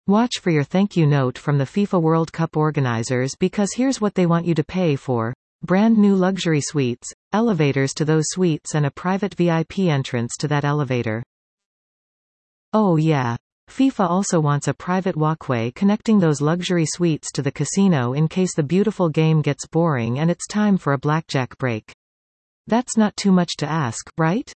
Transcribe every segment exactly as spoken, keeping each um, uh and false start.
Watch for your thank you note from the FIFA World Cup organizers, because here's what they want you to pay for. Brand new luxury suites, elevators to those suites, and a private V I P entrance to that elevator. Oh yeah. FIFA also wants a private walkway connecting those luxury suites to the casino in case the beautiful game gets boring and it's time for a blackjack break. That's not too much to ask, right?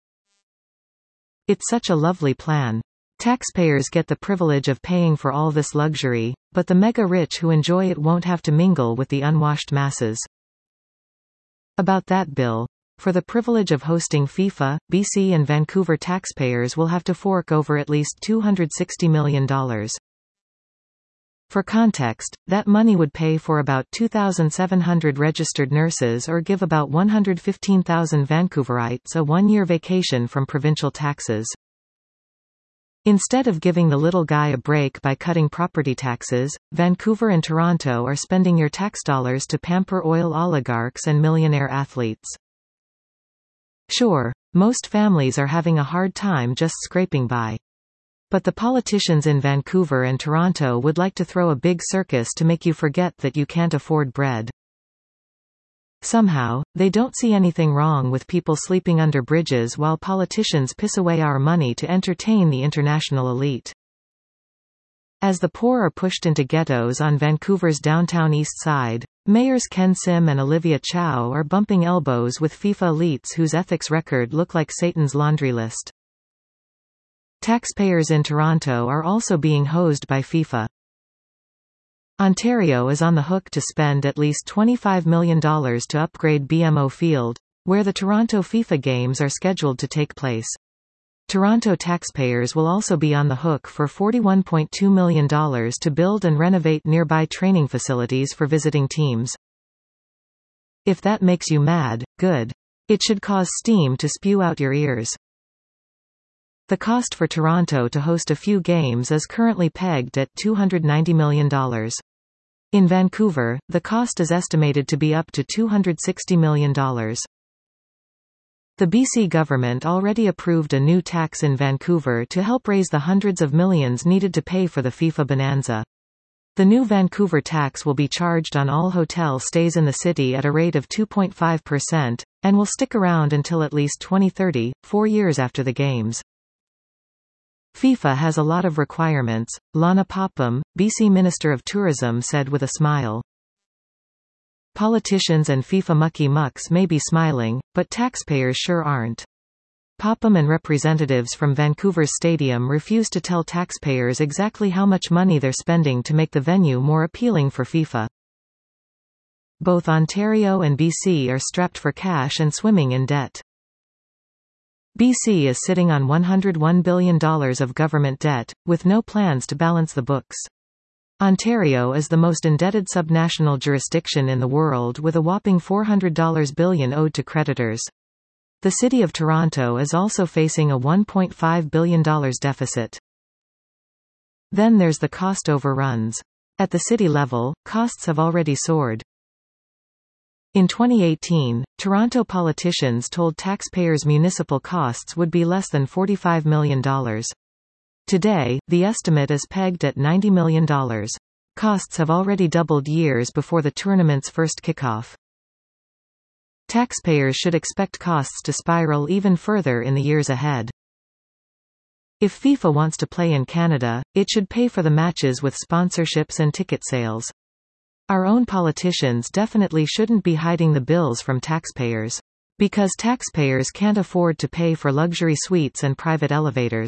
It's such a lovely plan. Taxpayers get the privilege of paying for all this luxury, but the mega rich who enjoy it won't have to mingle with the unwashed masses. About that bill. For the privilege of hosting FIFA, B C and Vancouver taxpayers will have to fork over at least two hundred sixty million dollars. For context, that money would pay for about two thousand seven hundred registered nurses or give about one hundred fifteen thousand Vancouverites a one-year vacation from provincial taxes. Instead of giving the little guy a break by cutting property taxes, Vancouver and Toronto are spending your tax dollars to pamper oil oligarchs and millionaire athletes. Sure, most families are having a hard time just scraping by. But the politicians in Vancouver and Toronto would like to throw a big circus to make you forget that you can't afford bread. Somehow, they don't see anything wrong with people sleeping under bridges while politicians piss away our money to entertain the international elite. As the poor are pushed into ghettos on Vancouver's downtown east side, mayors Ken Sim and Olivia Chow are bumping elbows with FIFA elites whose ethics record look like Satan's laundry list. Taxpayers in Toronto are also being hosed by FIFA. Ontario is on the hook to spend at least twenty-five million dollars to upgrade B M O Field, where the Toronto FIFA games are scheduled to take place. Toronto taxpayers will also be on the hook for forty-one point two million dollars to build and renovate nearby training facilities for visiting teams. If that makes you mad, good. It should cause steam to spew out your ears. The cost for Toronto to host a few games is currently pegged at two hundred ninety million dollars. In Vancouver, the cost is estimated to be up to two hundred sixty million dollars. The B C government already approved a new tax in Vancouver to help raise the hundreds of millions needed to pay for the FIFA bonanza. The new Vancouver tax will be charged on all hotel stays in the city at a rate of two point five percent, and will stick around until at least twenty thirty, four years after the games. FIFA has a lot of requirements, Lana Popham, B C Minister of Tourism, said with a smile. Politicians and FIFA mucky-mucks may be smiling, but taxpayers sure aren't. Popham and representatives from Vancouver's stadium refuse to tell taxpayers exactly how much money they're spending to make the venue more appealing for FIFA. Both Ontario and B C are strapped for cash and swimming in debt. B C is sitting on one hundred one billion dollars of government debt, with no plans to balance the books. Ontario is the most indebted subnational jurisdiction in the world with a whopping four hundred billion dollars owed to creditors. The City of Toronto is also facing a one point five billion dollars deficit. Then there's the cost overruns. At the city level, costs have already soared. In twenty eighteen, Toronto politicians told taxpayers municipal costs would be less than forty-five million dollars. Today, the estimate is pegged at ninety million dollars. Costs have already doubled years before the tournament's first kickoff. Taxpayers should expect costs to spiral even further in the years ahead. If FIFA wants to play in Canada, it should pay for the matches with sponsorships and ticket sales. Our own politicians definitely shouldn't be hiding the bills from taxpayers. Because taxpayers can't afford to pay for luxury suites and private elevators.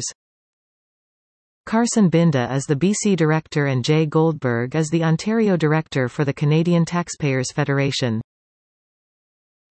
Carson Binda is the B C director and Jay Goldberg is the Ontario director for the Canadian Taxpayers Federation.